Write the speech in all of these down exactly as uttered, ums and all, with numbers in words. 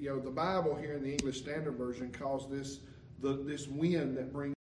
you know, the Bible here in the English Standard Version calls this the this wind that brings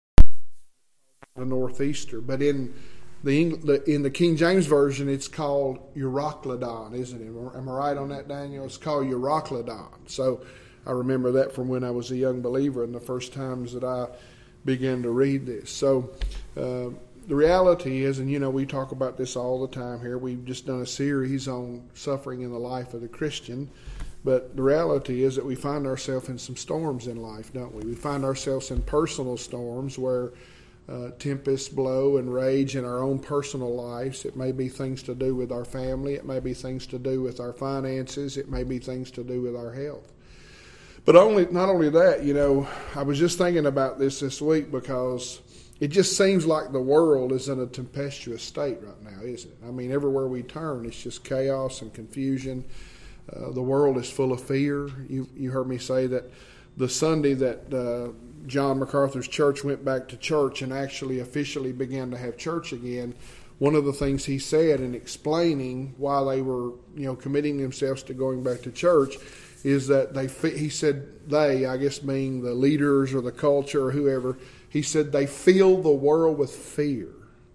the northeaster, but in the in the King James Version, it's called Euroclydon, isn't it? Am I right on that, Daniel? It's called Euroclydon. So I remember that from when I was a young believer and the first times that I began to read this. So uh, the reality is, and you know, we talk about this all the time here. We've just done a series on suffering in the life of the Christian. But the reality is that we find ourselves in some storms in life, don't we? We find ourselves in personal storms where uh, tempests blow and rage in our own personal lives. It may be things to do with our family. It may be things to do with our finances. It may be things to do with our health. But only not only that, you know, I was just thinking about this this week because it just seems like the world is in a tempestuous state right now, isn't it? I mean, everywhere we turn, it's just chaos and confusion. Uh, the world is full of fear. You you heard me say that the Sunday that uh, John MacArthur's church went back to church and actually officially began to have church again, one of the things he said in explaining why they were, you know, committing themselves to going back to church is that they, he said they, I guess being the leaders or the culture or whoever, he said they filled the world with fear.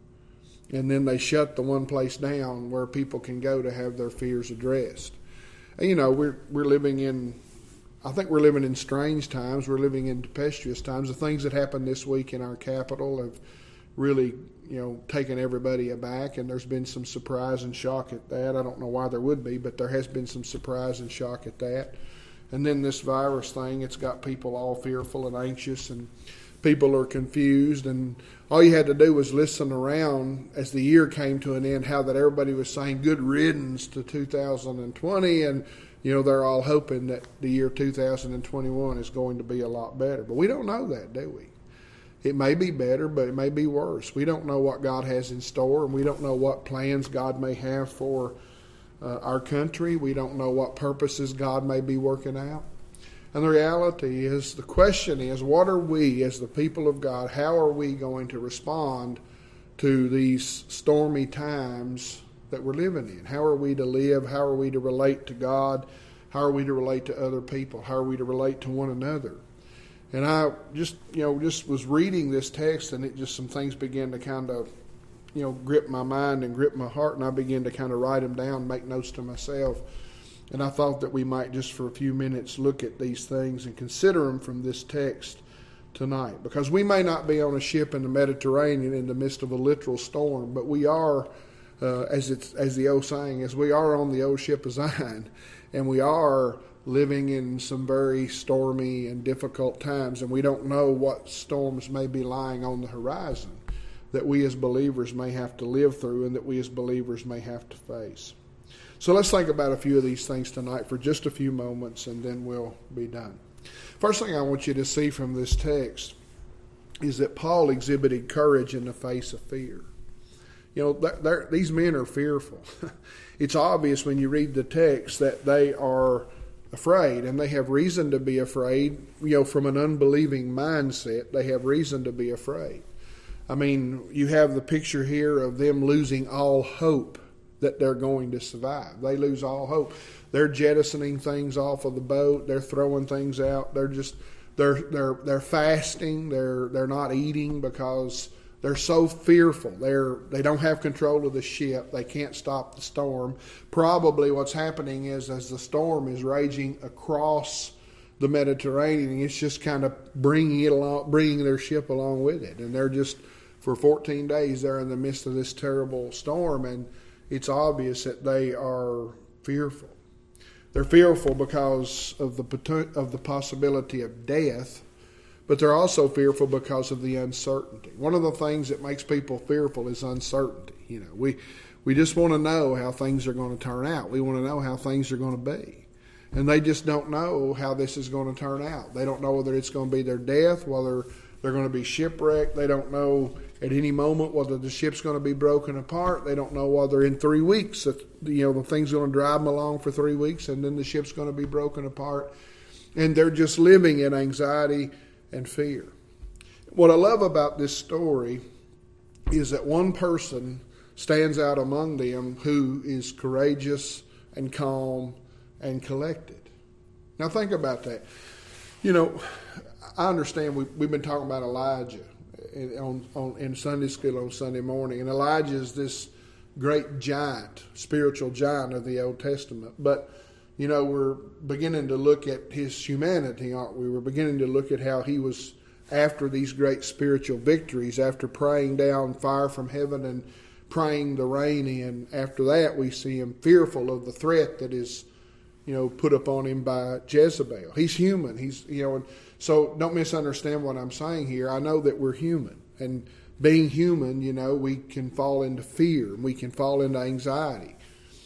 And then they shut the one place down where people can go to have their fears addressed. You know, we're we're living in, I think we're living in strange times. We're living in tempestuous times. The things that happened this week in our capital have really, you know, taken everybody aback, and there's been some surprise and shock at that. I don't know why there would be, but there has been some surprise and shock at that. And then this virus thing, it's got people all fearful and anxious, and people are confused, and all you had to do was listen around as the year came to an end, how that everybody was saying good riddance to two thousand twenty, and you know, they're all hoping that the year two thousand twenty-one is going to be a lot better. But we don't know that, do we? It may be better, but it may be worse. We don't know what God has in store, and we don't know what plans God may have for uh, our country. We don't know what purposes God may be working out. And the reality is, the question is, what are we as the people of God, how are we going to respond to these stormy times that we're living in? How are we to live? How are we to relate to God? How are we to relate to other people? How are we to relate to one another? And I just, you know, just was reading this text, and it just, some things began to kind of, you know, grip my mind and grip my heart, and I began to kind of write them down, make notes to myself. And I thought that we might just for a few minutes look at these things and consider them from this text tonight. Because we may not be on a ship in the Mediterranean in the midst of a literal storm, but we are, uh, as it's as the old saying is, we are on the old ship of Zion. And we are living in some very stormy and difficult times. And we don't know what storms may be lying on the horizon that we as believers may have to live through and that we as believers may have to face. So let's think about a few of these things tonight for just a few moments, and then we'll be done. First thing I want you to see from this text is that Paul exhibited courage in the face of fear. You know, they're, they're, these men are fearful. It's obvious when you read the text that they are afraid, and they have reason to be afraid. You know, from an unbelieving mindset, they have reason to be afraid. I mean, you have the picture here of them losing all hope that they're going to survive. They lose all hope. They're jettisoning things off of the boat. They're throwing things out. They're just they're they're they're fasting. They're they're not eating because they're so fearful. They're they don't have control of the ship. They can't stop the storm. Probably what's happening is as the storm is raging across the Mediterranean, it's just kind of bringing it along, bringing their ship along with it. And they're just for fourteen days they're in the midst of this terrible storm, and it's obvious that they are fearful. They're fearful because of the of the possibility of death, but they're also fearful because of the uncertainty. One of the things that makes people fearful is uncertainty. You know, we we just want to know how things are going to turn out. We want to know how things are going to be. And they just don't know how this is going to turn out. They don't know whether it's going to be their death, whether they're going to be shipwrecked. They don't know at any moment whether the ship's going to be broken apart. They don't know whether in three weeks, that, you know, the thing's going to drive them along for three weeks and then the ship's going to be broken apart. And they're just living in anxiety and fear. What I love about this story is that one person stands out among them who is courageous and calm and collected. Now think about that. You know, I understand we, we've been talking about Elijah in, on, on, in Sunday school on Sunday morning. And Elijah is this great giant, spiritual giant of the Old Testament. But, you know, we're beginning to look at his humanity, aren't we? We're beginning to look at how he was, after these great spiritual victories, after praying down fire from heaven and praying the rain in, after that we see him fearful of the threat that is, you know, put upon him by Jezebel. He's human. He's, you know, and so don't misunderstand what I'm saying here. I know that we're human, and being human, you know, we can fall into fear and we can fall into anxiety.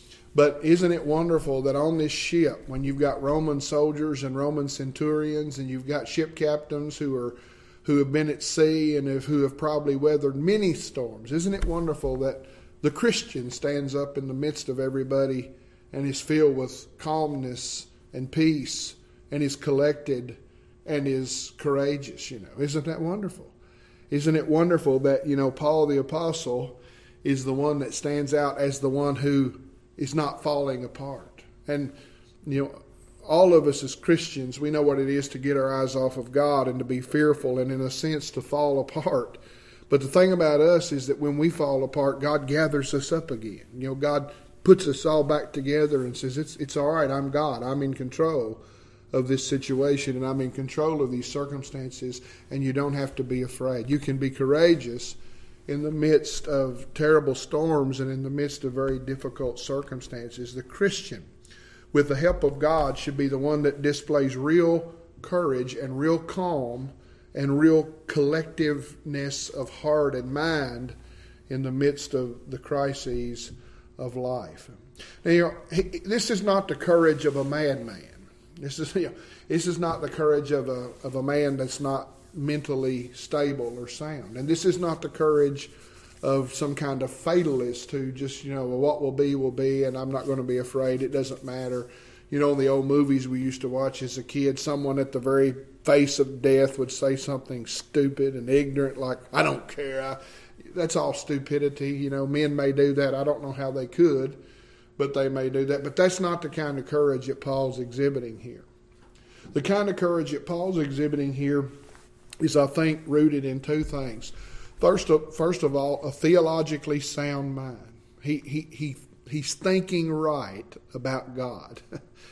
But isn't it wonderful that on this ship, when you've got Roman soldiers and Roman centurions, and you've got ship captains who are who have been at sea and have, who have probably weathered many storms, isn't it wonderful that the Christian stands up in the midst of everybody and is filled with calmness and peace and is collected and is courageous, you know? Isn't that wonderful? Isn't it wonderful that, you know, Paul the Apostle is the one that stands out as the one who is not falling apart? And, you know, all of us as Christians, we know what it is to get our eyes off of God and to be fearful and, in a sense, to fall apart. But the thing about us is that when we fall apart, God gathers us up again. You know, God puts us all back together and says, it's it's all right, I'm God. I'm in control of this situation, and I'm in control of these circumstances, and you don't have to be afraid. You can be courageous in the midst of terrible storms and in the midst of very difficult circumstances. The Christian, with the help of God, should be the one that displays real courage and real calm and real collectiveness of heart and mind in the midst of the crises of life. Now, you know, this is not the courage of a madman. This is, you know, this is not the courage of a of a man that's not mentally stable or sound. And this is not the courage of some kind of fatalist who just, you know, well, what will be will be, and I'm not going to be afraid. It doesn't matter. You know, in the old movies we used to watch as a kid, someone at the very face of death would say something stupid and ignorant like, I don't care. I, that's all stupidity. You know, men may do that. I don't know how they could, but they may do that. But that's not the kind of courage that Paul's exhibiting here. The kind of courage that Paul's exhibiting here is, I think, rooted in two things. First of, first of all, a theologically sound mind. He, he, he, he's thinking right about God.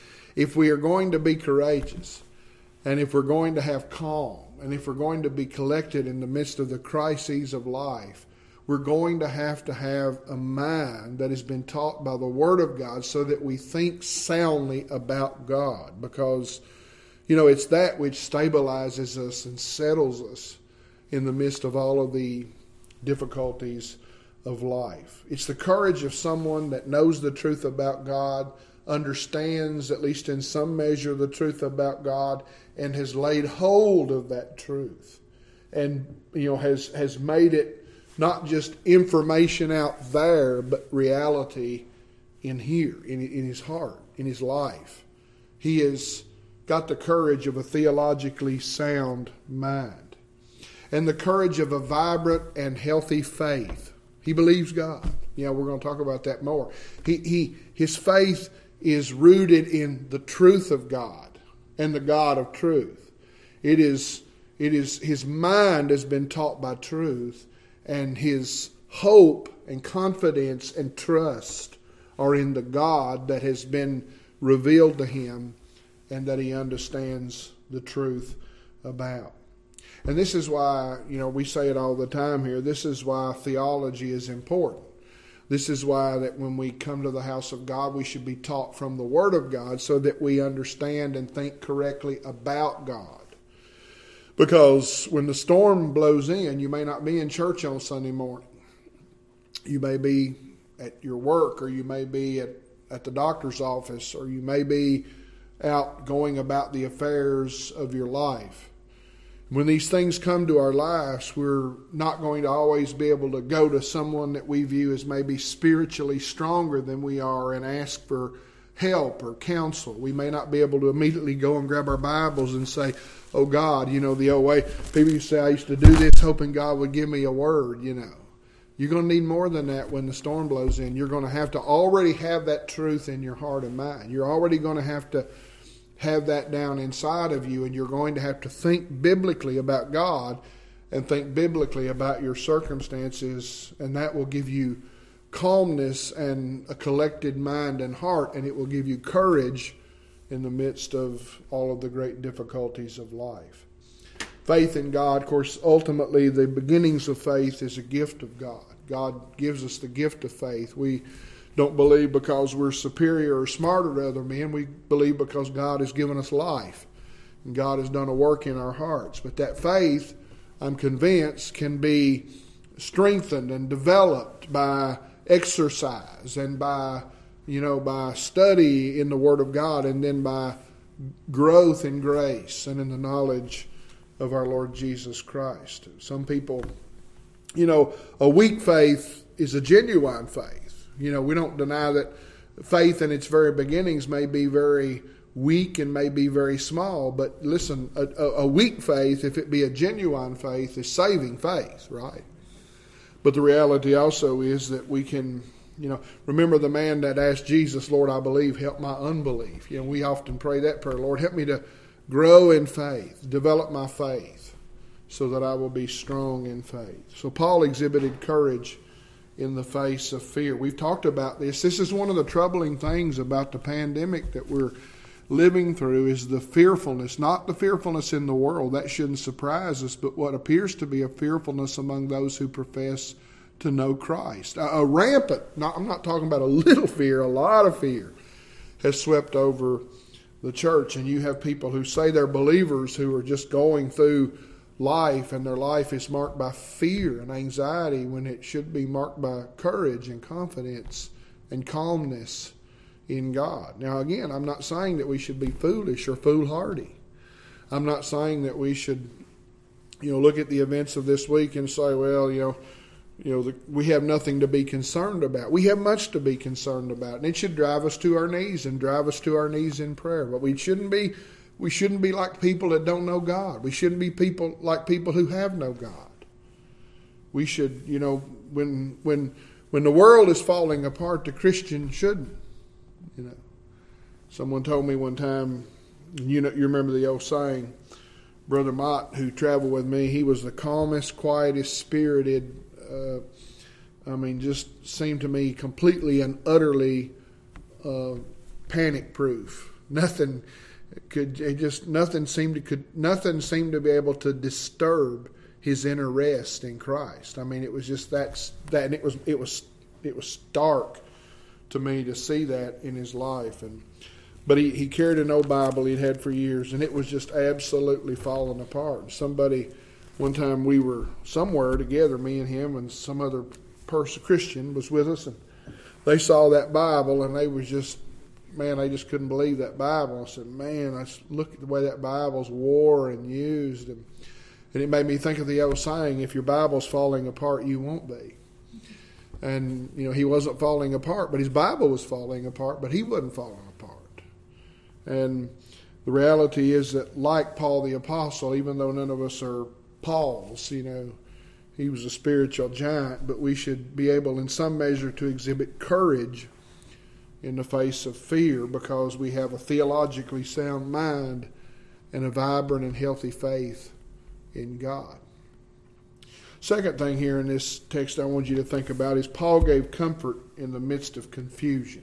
If we are going to be courageous, and if we're going to have calm, and if we're going to be collected in the midst of the crises of life, we're going to have to have a mind that has been taught by the Word of God so that we think soundly about God. Because, you know, it's that which stabilizes us and settles us in the midst of all of the difficulties of life. It's the courage of someone that knows the truth about God, understands, at least in some measure, the truth about God, and has laid hold of that truth. And, you know, has, has made it not just information out there, but reality in here, in, in his heart, in his life. He has got the courage of a theologically sound mind. And the courage of a vibrant and healthy faith. He believes God. You know, we're going to talk about that more. He, he, his faith is rooted in the truth of God and the God of truth. It is, it is, his mind has been taught by truth, and his hope and confidence and trust are in the God that has been revealed to him and that he understands the truth about. And this is why, you know, we say it all the time here, this is why theology is important. This is why that when we come to the house of God, we should be taught from the Word of God so that we understand and think correctly about God. Because when the storm blows in, you may not be in church on Sunday morning. You may be at your work, or you may be at, at the doctor's office, or you may be out going about the affairs of your life. When these things come to our lives, we're not going to always be able to go to someone that we view as maybe spiritually stronger than we are and ask for help or counsel. We may not be able to immediately go and grab our Bibles and say, oh God, you know, the old way. People used to say, I used to do this hoping God would give me a word, you know. You're going to need more than that when the storm blows in. You're going to have to already have that truth in your heart and mind. You're already going to have to have that down inside of you, and you're going to have to think biblically about God and think biblically about your circumstances, and that will give you calmness and a collected mind and heart, and it will give you courage in the midst of all of the great difficulties of life. Faith in God, of course, ultimately the beginnings of faith is a gift of God. God gives us the gift of faith. We don't believe because we're superior or smarter to other men. We believe because God has given us life, and God has done a work in our hearts. But that faith, I'm convinced, can be strengthened and developed by exercise and by, you know, by study in the Word of God, and then by growth in grace and in the knowledge of our Lord Jesus Christ. Some people, you know, a weak faith is a genuine faith. You know, we don't deny that faith in its very beginnings may be very weak and may be very small, but listen, a, a weak faith, if it be a genuine faith, is saving faith, right? But the reality also is that we can, you know, remember the man that asked Jesus, Lord, I believe, help my unbelief. You know, we often pray that prayer, Lord, help me to grow in faith, develop my faith so that I will be strong in faith. So Paul exhibited courage in the face of fear. We've talked about this. This is one of the troubling things about the pandemic that we're living through, is the fearfulness, not the fearfulness in the world. That shouldn't surprise us, but what appears to be a fearfulness among those who profess to know Christ. A, a rampant, not, I'm not talking about a little fear, a lot of fear has swept over the church. And you have people who say they're believers who are just going through life, and their life is marked by fear and anxiety when it should be marked by courage and confidence and calmness in God. Now again, I'm not saying that we should be foolish or foolhardy. I'm not saying that we should, you know, look at the events of this week and say, well, you know, you know, the, we have nothing to be concerned about. We have much to be concerned about, and it should drive us to our knees and drive us to our knees in prayer. But we shouldn't be, we shouldn't be like people that don't know God. We shouldn't be people like people who have no God. We should, you know, when when when the world is falling apart, the Christian shouldn't. You know, someone told me one time, you know, you remember the old saying, Brother Mott, who traveled with me, he was the calmest, quietest, spirited, uh, I mean, just seemed to me completely and utterly uh, panic-proof. Nothing could, it just, nothing seemed to, could, nothing seemed to be able to disturb his inner rest in Christ. I mean, it was just that, that, and it was, it was, it was stark to me to see that in his life. And but he, he carried an old Bible he'd had for years, and it was just absolutely falling apart. And somebody, one time we were somewhere together, me and him and some other person, Christian, was with us, and they saw that Bible, and they was just, man, they just couldn't believe that Bible. I said, man, I look at the way that Bible's wore and used, and, and it made me think of the old saying, if your Bible's falling apart, you won't be. And, you know, he wasn't falling apart, but his Bible was falling apart, but he wasn't falling apart. And the reality is that, like Paul the Apostle, even though none of us are Pauls, you know, he was a spiritual giant, but we should be able in some measure to exhibit courage in the face of fear, because we have a theologically sound mind and a vibrant and healthy faith in God. Second thing here in this text I want you to think about is Paul gave comfort in the midst of confusion.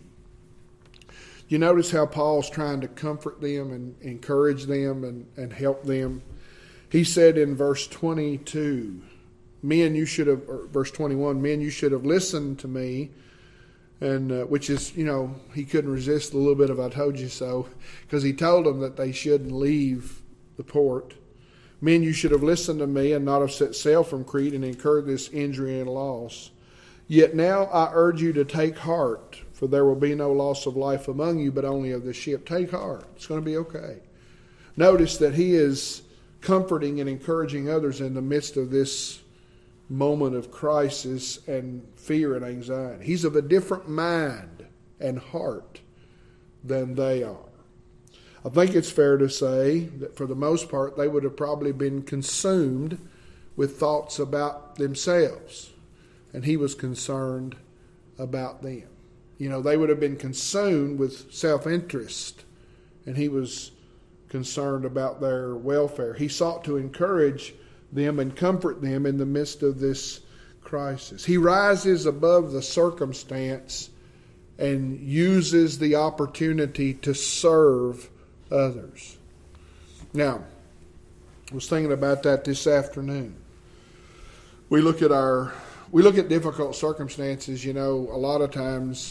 You notice how Paul's trying to comfort them and encourage them and, and help them. He said in verse twenty-two, men, you should have, or verse twenty-one, men, you should have listened to me. And uh, which is, you know, he couldn't resist a little bit of I told you so, because he told them that they shouldn't leave the port. Men, you should have listened to me and not have set sail from Crete and incurred this injury and loss. Yet now I urge you to take heart, for there will be no loss of life among you, but only of the ship. Take heart. It's going to be okay. Notice that he is comforting and encouraging others in the midst of this moment of crisis and fear and anxiety. He's of a different mind and heart than they are. I think it's fair to say that for the most part, they would have probably been consumed with thoughts about themselves, and he was concerned about them. You know, they would have been consumed with self-interest, and he was concerned about their welfare. He sought to encourage them and comfort them in the midst of this crisis. He rises above the circumstance and uses the opportunity to serve others. Now, I was thinking about that this afternoon. We look at our, we look at difficult circumstances, you know, a lot of times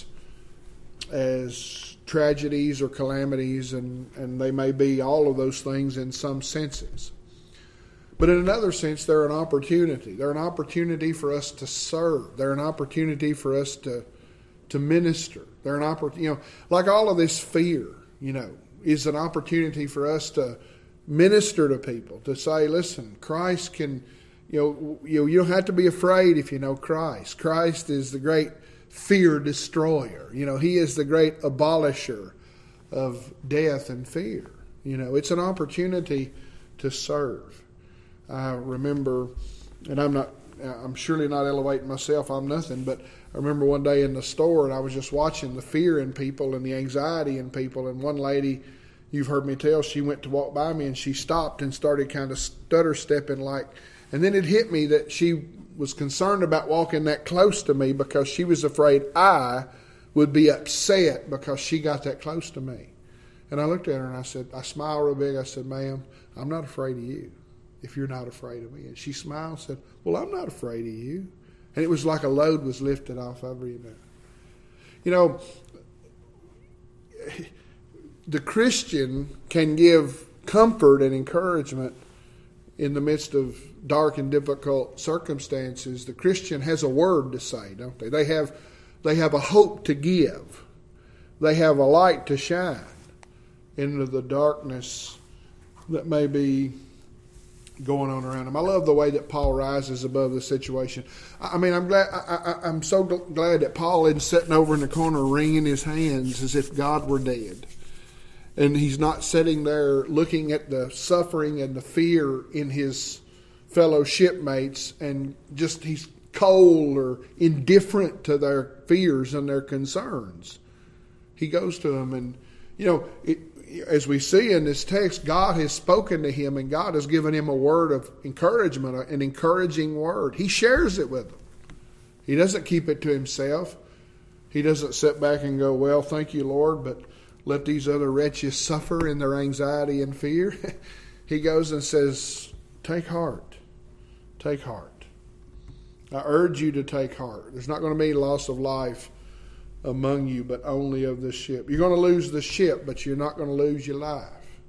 as tragedies or calamities, and, and they may be all of those things in some senses. But in another sense, they're an opportunity. They're an opportunity for us to serve. They're an opportunity for us to to minister. They're an opportunity, you know, like all of this fear, you know, is an opportunity for us to minister to people, to say, listen, Christ can, you know, you know, you don't have to be afraid if you know Christ. Christ is the great fear destroyer. You know, He is the great abolisher of death and fear. You know, it's an opportunity to serve. I remember, and I'm not, I'm surely not elevating myself, I'm nothing, but I remember one day in the store and I was just watching the fear in people and the anxiety in people, and one lady, you've heard me tell, she went to walk by me and she stopped and started kind of stutter stepping like, and then it hit me that she was concerned about walking that close to me because she was afraid I would be upset because she got that close to me. And I looked at her and I said, I smiled real big, I said, ma'am, I'm not afraid of you if you're not afraid of me. And she smiled and said, well, I'm not afraid of you. And it was like a load was lifted off of her, you know. You know, the Christian can give comfort and encouragement in the midst of dark and difficult circumstances. The Christian has a word to say, don't they? They have, they have a hope to give. They have a light to shine into the darkness that may be going on around them. I love the way that Paul rises above the situation. I mean, I'm glad. I, I, I'm so glad that Paul isn't sitting over in the corner wringing his hands as if God were dead, and he's not sitting there looking at the suffering and the fear in his fellow shipmates, and just he's cold or indifferent to their fears and their concerns. He goes to them, and you know, it, as we see in this text, God has spoken to him, and God has given him a word of encouragement, an encouraging word. He shares it with them. He doesn't keep it to himself. He doesn't sit back and go, well, thank you, Lord, but let these other wretches suffer in their anxiety and fear. He goes and says, take heart. Take heart. I urge you to take heart. There's not going to be loss of life among you, but only of the ship. You're going to lose the ship, but you're not going to lose your life.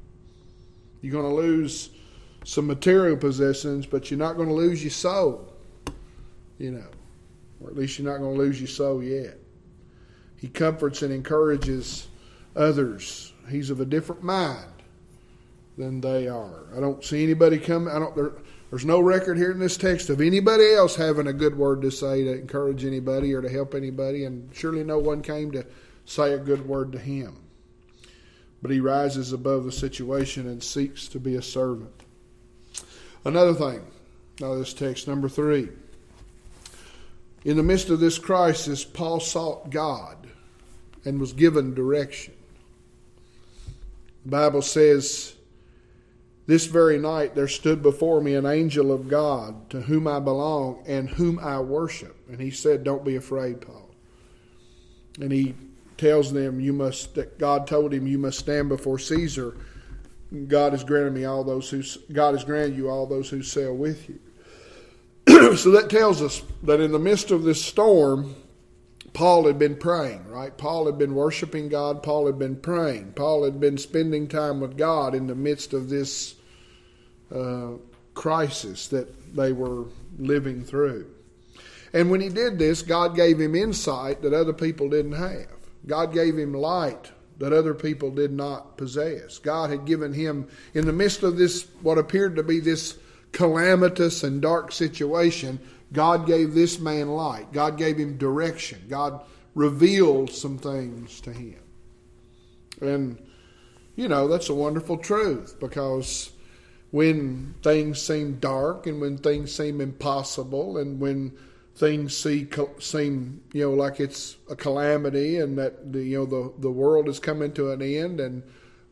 You're going to lose some material possessions, but you're not going to lose your soul. You know, or at least you're not going to lose your soul yet. He comforts and encourages others. He's of a different mind than they are. I don't see anybody come. I don't. There, there's no record here in this text of anybody else having a good word to say to encourage anybody or to help anybody, and surely no one came to say a good word to him. But he rises above the situation and seeks to be a servant. Another thing, now this text, number three. In the midst of this crisis, Paul sought God and was given direction. The Bible says, this very night there stood before me an angel of God to whom I belong and whom I worship. And he said, don't be afraid, Paul. And he tells them, you must, that God told him, you must stand before Caesar. God has granted me all those who, God has granted you all those who sail with you. So that tells us that in the midst of this storm, Paul had been praying, right? Paul had been worshiping God. Paul had been praying. Paul had been spending time with God in the midst of this uh, crisis that they were living through. And when he did this, God gave him insight that other people didn't have. God gave him light that other people did not possess. God had given him, in the midst of this, what appeared to be this calamitous and dark situation, God gave this man light. God gave him direction. God revealed some things to him. And, you know, that's a wonderful truth, because when things seem dark and when things seem impossible and when things see, seem, you know, like it's a calamity and that, the, you know, the, the world is coming to an end and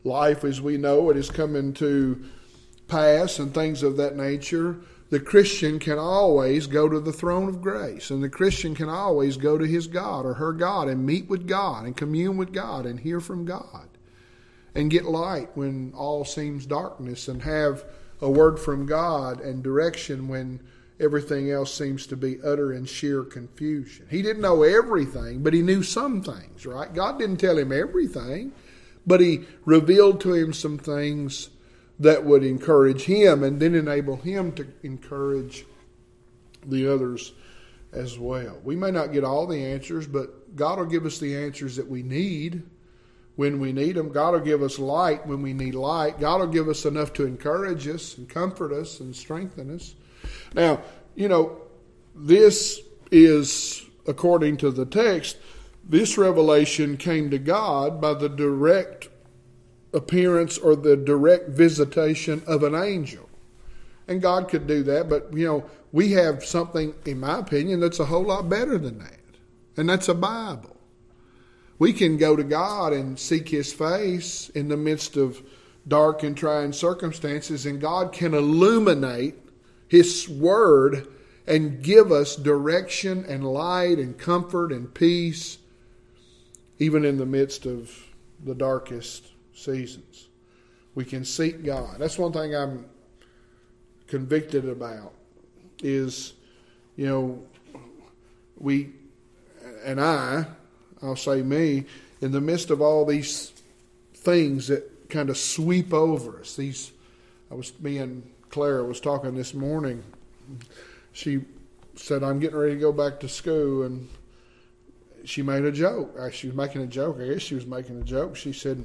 life as we know it is coming to pass and things of that nature, the Christian can always go to the throne of grace, and the Christian can always go to his God or her God and meet with God and commune with God and hear from God and get light when all seems darkness and have a word from God and direction when everything else seems to be utter and sheer confusion. He didn't know everything, but he knew some things, right? God didn't tell him everything, but he revealed to him some things that would encourage him and then enable him to encourage the others as well. We may not get all the answers, but God will give us the answers that we need when we need them. God will give us light when we need light. God will give us enough to encourage us and comfort us and strengthen us. Now, you know, this is, according to the text, this revelation came to God by the direct appearance or the direct visitation of an angel. And God could do that, but, you know, we have something, in my opinion, that's a whole lot better than that. And that's a Bible. We can go to God and seek His face in the midst of dark and trying circumstances, and God can illuminate His Word and give us direction and light and comfort and peace, even in the midst of the darkest seasons. We can seek God. That's one thing I'm convicted about is, you know, we, and I, I'll say me, in the midst of all these things that kind of sweep over us, these, I was, me and Clara was talking this morning. She said, I'm getting ready to go back to school, and she made a joke. She was making a joke. I guess she was making a joke. She said,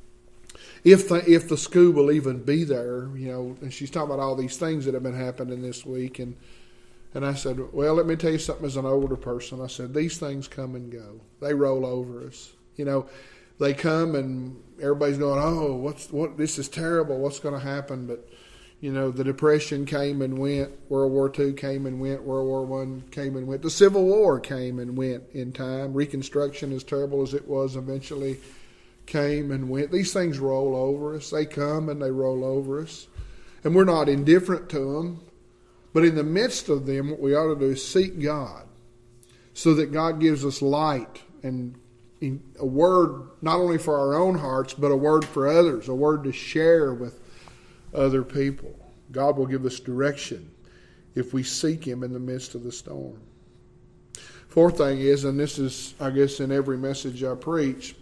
if the, if the school will even be there, you know, and she's talking about all these things that have been happening this week. And, and I said, well, let me tell you something as an older person. I said, these things come and go. They roll over us. You know, they come and everybody's going, oh, what's what? This is terrible. What's going to happen? But, you know, the Depression came and went. World War Two came and went. World War One came and went. The Civil War came and went in time. Reconstruction, as terrible as it was, eventually came and went. These things roll over us. They come and they roll over us. And we're not indifferent to them. But in the midst of them, what we ought to do is seek God so that God gives us light and a word not only for our own hearts, but a word for others, a word to share with other people. God will give us direction if we seek Him in the midst of the storm. Fourth thing is, and this is, I guess, in every message I preach,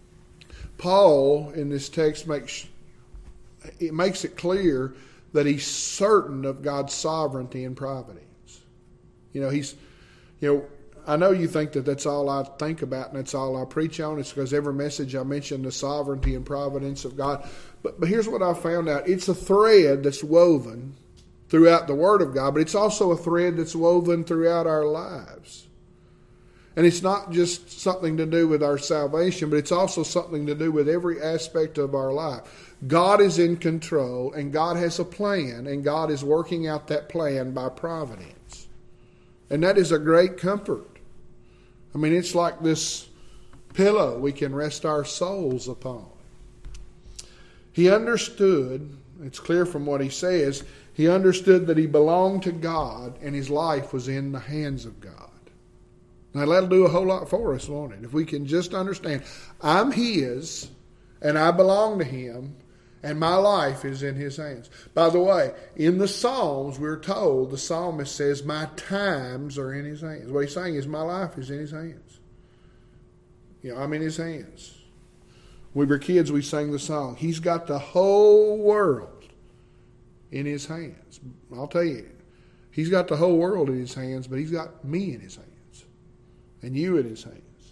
Paul in this text makes it makes it clear that he's certain of God's sovereignty and providence. You know, he's, you know, I know you think that that's all I think about and that's all I preach on. It's because every message I mention the sovereignty and providence of God. But, but here's what I found out. It's a thread that's woven throughout the Word of God, but it's also a thread that's woven throughout our lives. And it's not just something to do with our salvation, but it's also something to do with every aspect of our life. God is in control, and God has a plan, and God is working out that plan by providence. And that is a great comfort. I mean, it's like this pillow we can rest our souls upon. He understood, it's clear from what he says, he understood that he belonged to God, and his life was in the hands of God. Now, that'll do a whole lot for us, won't it? If we can just understand, I'm His, and I belong to Him, and my life is in His hands. By the way, in the Psalms, we're told, the psalmist says, my times are in His hands. What he's saying is, my life is in His hands. You know, I'm in His hands. When we were kids, we sang the song, He's got the whole world in His hands. I'll tell you, He's got the whole world in His hands, but He's got me in His hands. And you in His hands.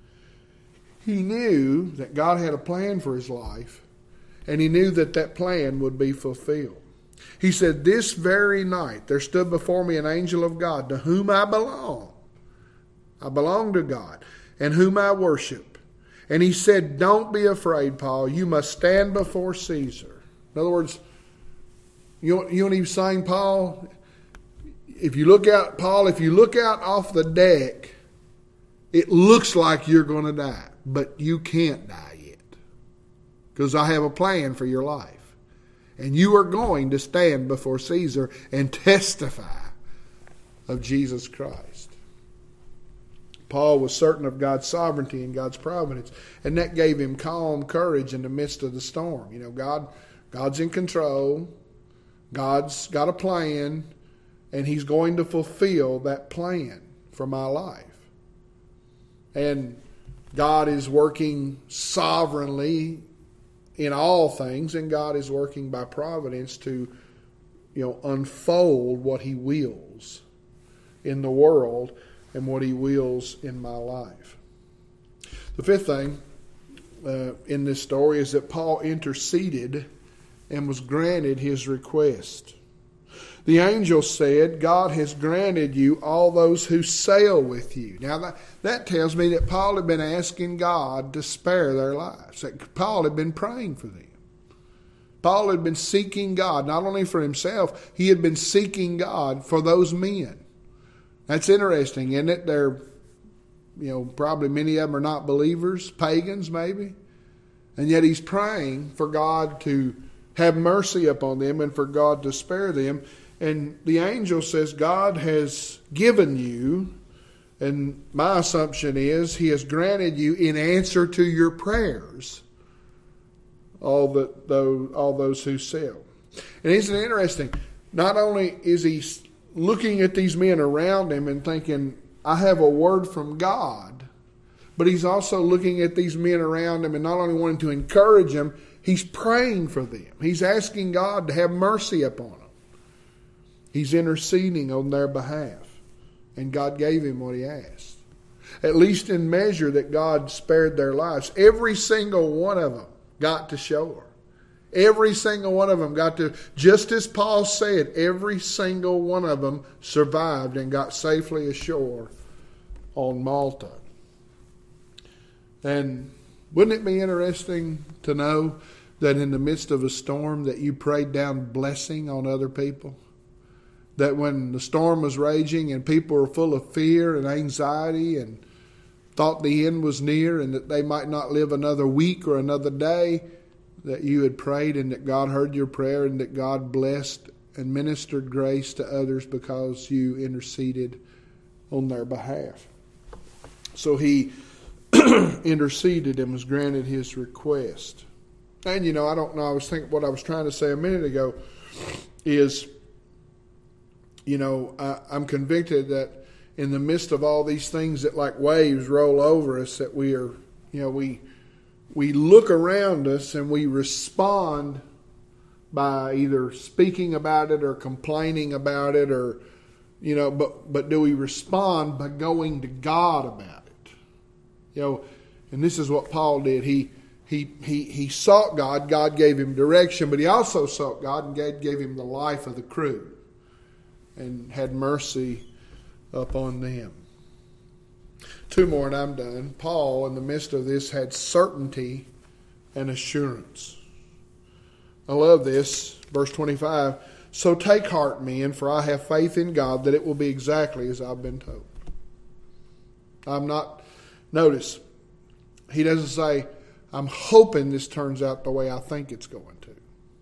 He knew that God had a plan for his life, and he knew that that plan would be fulfilled. He said, this very night there stood before me an angel of God, to whom I belong. I belong to God, and whom I worship. And he said, don't be afraid, Paul. You must stand before Caesar. In other words, you know, you know what he was saying, Paul? If you look out, Paul, if you look out off the deck, it looks like you're going to die, but you can't die yet because I have a plan for your life. And you are going to stand before Caesar and testify of Jesus Christ. Paul was certain of God's sovereignty and God's providence, and that gave him calm courage in the midst of the storm. You know, God, God's in control. God's got a plan, and He's going to fulfill that plan for my life. And God is working sovereignly in all things, and God is working by providence to, you know, unfold what He wills in the world and what He wills in my life. The fifth thing uh, in this story is that Paul interceded and was granted his request. The angel said, God has granted you all those who sail with you. Now that, that tells me that Paul had been asking God to spare their lives. That Paul had been praying for them. Paul had been seeking God, not only for himself, he had been seeking God for those men. That's interesting, isn't it? They're, you know, probably many of them are not believers, pagans maybe. And yet he's praying for God to have mercy upon them and for God to spare them. And the angel says, God has given you, and my assumption is He has granted you in answer to your prayers, all that those, all those who sail. And isn't it interesting? Not only is he looking at these men around him and thinking, I have a word from God, but he's also looking at these men around him and not only wanting to encourage them, he's praying for them. He's asking God to have mercy upon them. He's interceding on their behalf. And God gave him what he asked. At least in measure that God spared their lives. Every single one of them got to shore. Every single one of them got to, just as Paul said, every single one of them survived and got safely ashore on Malta. And wouldn't it be interesting to know that in the midst of a storm that you prayed down blessing on other people? That when the storm was raging and people were full of fear and anxiety and thought the end was near and that they might not live another week or another day, that you had prayed and that God heard your prayer and that God blessed and ministered grace to others because you interceded on their behalf. So he interceded and was granted his request. And, you know, I don't know, I was thinking what I was trying to say a minute ago is, you know, I, I'm convicted that in the midst of all these things that like waves roll over us, that we are, you know, we we look around us and we respond by either speaking about it or complaining about it, or, you know, but but do we respond by going to God about it? You know, and this is what Paul did. He he he he sought God. God gave him direction, but he also sought God, and God gave him the life of the crew and had mercy upon them. Two more and I'm done. Paul, in the midst of this, had certainty and assurance. I love this. Verse twenty-five. So take heart, men, for I have faith in God that it will be exactly as I've been told. I'm not, notice, he doesn't say, I'm hoping this turns out the way I think it's going to.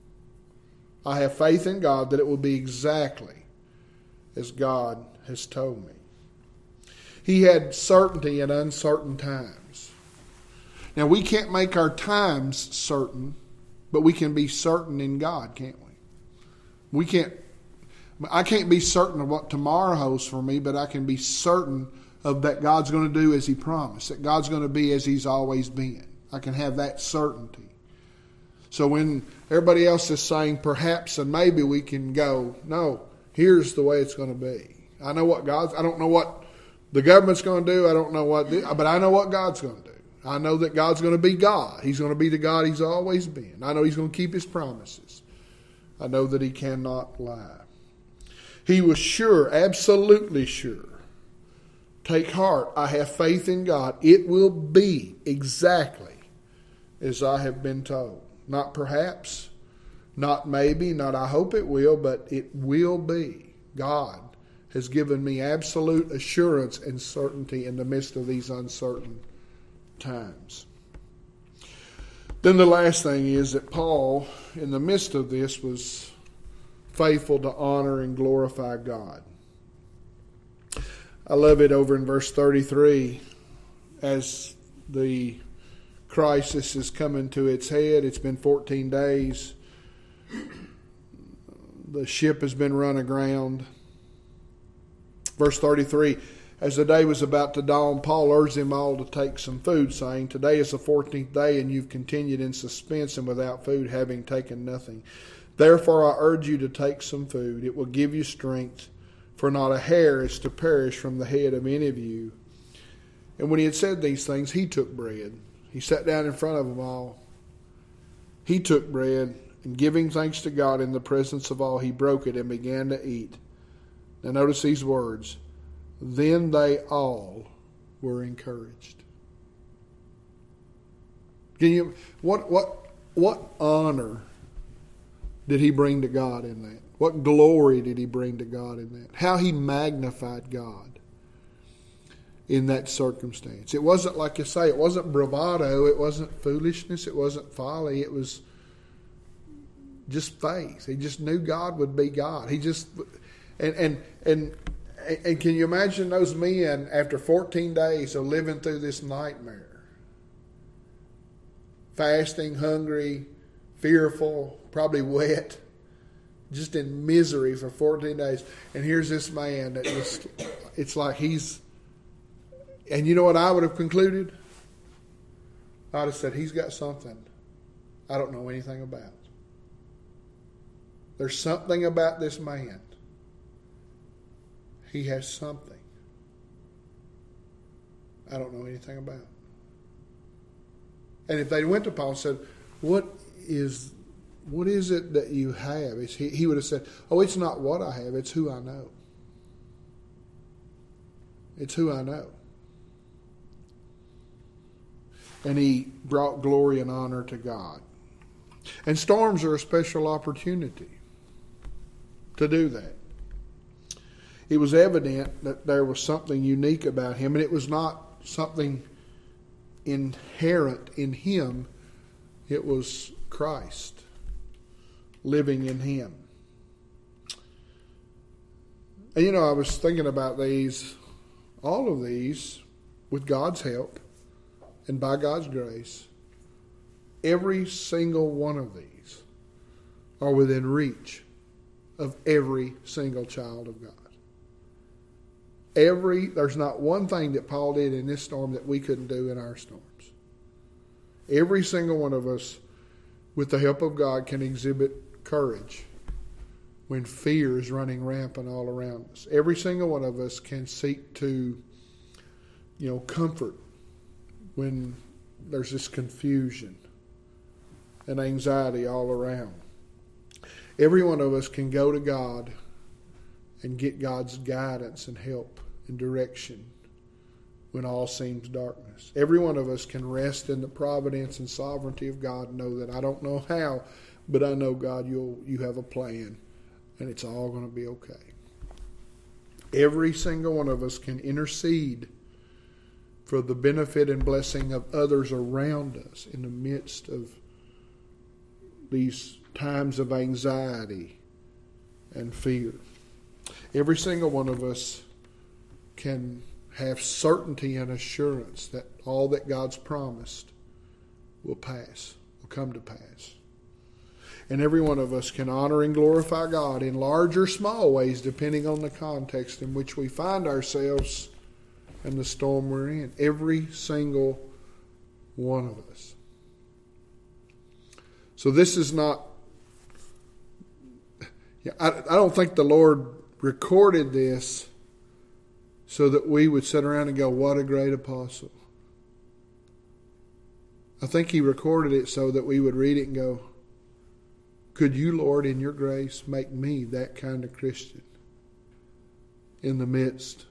I have faith in God that it will be exactly as God has told me. He had certainty in uncertain times. Now, we can't make our times certain, but we can be certain in God, can't we? We can't, I can't be certain of what tomorrow holds for me, but I can be certain of that God's going to do as He promised, that God's going to be as He's always been. I can have that certainty. So when everybody else is saying perhaps and maybe, we can go, no, here's the way it's going to be. I know what God's, I don't know what the government's going to do. I don't know what, but I know what God's going to do. I know that God's going to be God. He's going to be the God He's always been. I know He's going to keep His promises. I know that He cannot lie. He was sure, absolutely sure. Take heart, I have faith in God. It will be exactly as I have been told. Not perhaps, not maybe, not I hope it will, but it will be. God has given me absolute assurance and certainty in the midst of these uncertain times. Then the last thing is that Paul, in the midst of this, was faithful to honor and glorify God. I love it over in verse thirty-three as the crisis is coming to its head. It's been fourteen days. The ship has been run aground. Verse thirty-three, as the day was about to dawn, Paul urged them all to take some food, saying, today is the fourteenth day, and you've continued in suspense and without food, having taken nothing. Therefore I urge you to take some food. It will give you strength, for not a hair is to perish from the head of any of you. And when he had said these things, he took bread. He sat down in front of them all. He took bread, and giving thanks to God in the presence of all, he broke it and began to eat. Now notice these words. Then they all were encouraged. Can you, what, what, what honor did he bring to God in that? What glory did he bring to God in that? How he magnified God in that circumstance. It wasn't, like you say, it wasn't bravado, it wasn't foolishness, it wasn't folly, it was just faith. He just knew God would be God. He just, and and and and can you imagine those men after fourteen days of living through this nightmare? Fasting, hungry, fearful, probably wet, just in misery for fourteen days. And here's this man that just, it's like he's, and you know what I would have concluded? I'd have said, he's got something I don't know anything about. There's something about this man. He has something I don't know anything about. And if they went to Paul and said, what is what is it that you have? He, he would have said, oh, it's not what I have, it's who I know. It's who I know. And he brought glory and honor to God. And storms are a special opportunity to do that. It was evident that there was something unique about him, and it was not something inherent in him. It was Christ living in him. And you know, I was thinking about these, all of these, with God's help and by God's grace. Every single one of these are within reach of every single child of God. Every, there's not one thing that Paul did in this storm that we couldn't do in our storms. Every single one of us, with the help of God, can exhibit courage when fear is running rampant all around us. Every single one of us can seek to, you know, comfort when there's this confusion and anxiety all around. Every one of us can go to God and get God's guidance and help and direction when all seems darkness. Every one of us can rest in the providence and sovereignty of God and know that I don't know how, but I know, God, you'll you have a plan and it's all going to be okay. Every single one of us can intercede for the benefit and blessing of others around us in the midst of these times of anxiety and fear. Every single one of us can have certainty and assurance that all that God's promised will pass, will come to pass. And every one of us can honor and glorify God in large or small ways, depending on the context in which we find ourselves and the storm we're in. Every single one of us. So this is not, I, I don't think the Lord recorded this so that we would sit around and go, what a great apostle. I think he recorded it so that we would read it and go, could you, Lord, in your grace, make me that kind of Christian in the midst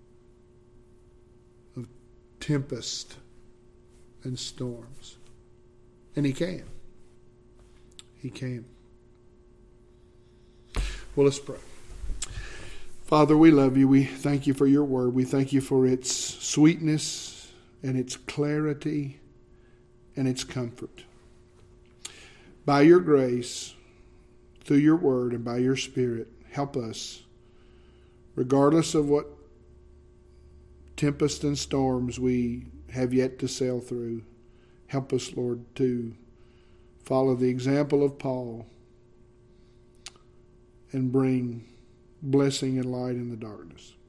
of tempest and storms? And he can. He can. Well, let's pray. Father, we love you. We thank you for your word. We thank you for its sweetness and its clarity and its comfort. by your grace, through your word and by your Spirit, help us, regardless of what tempests and storms we have yet to sail through. Help us, Lord, to follow the example of Paul and bring blessing and light in the darkness.